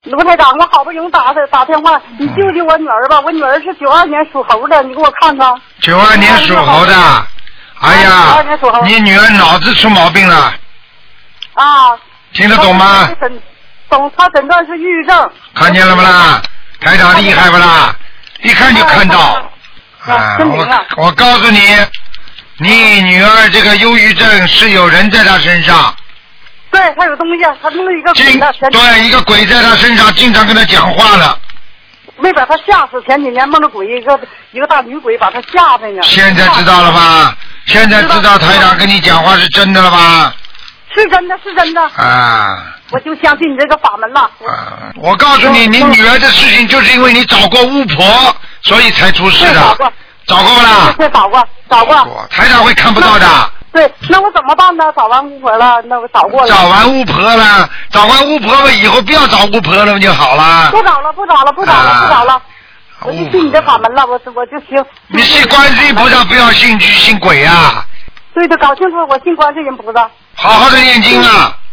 卢台长，我好不容易打电话，你救救我女儿吧！我女儿是92年属猴的，你给我看看。 92年属猴的，哎呀，你女儿脑子出毛病了。 啊。 听得懂吗？ 懂，她诊断是抑郁症。 看见了不啦？台长厉害不啦？一看就看到。啊，我告诉你，你女儿这个忧郁症是有人在她身上。 对，她有东西，她弄了一个鬼的。 对，一个鬼在她身上，经常跟她讲话了。 没把她吓死，前几年梦着鬼一个大女鬼把她吓的呢。 现在知道了吧？现在知道台长跟你讲话是真的了吧？ 是真的，是真的。啊。我就相信你这个法门了。 我告诉你，你女儿的事情就是因为你找过巫婆，所以才出事的。找过不啦？ 对，找过。 台长会看不到的。 对，那我怎么办呢？找完巫婆了，那我找过了。 找完巫婆了，找完巫婆了以后不要找巫婆了，不就好了？ 不找了。我就信你的法门了，我就行。 你信观世音菩萨，不要信鬼啊！ 对的，搞清楚，我信观世音菩萨。 好好的念经啊！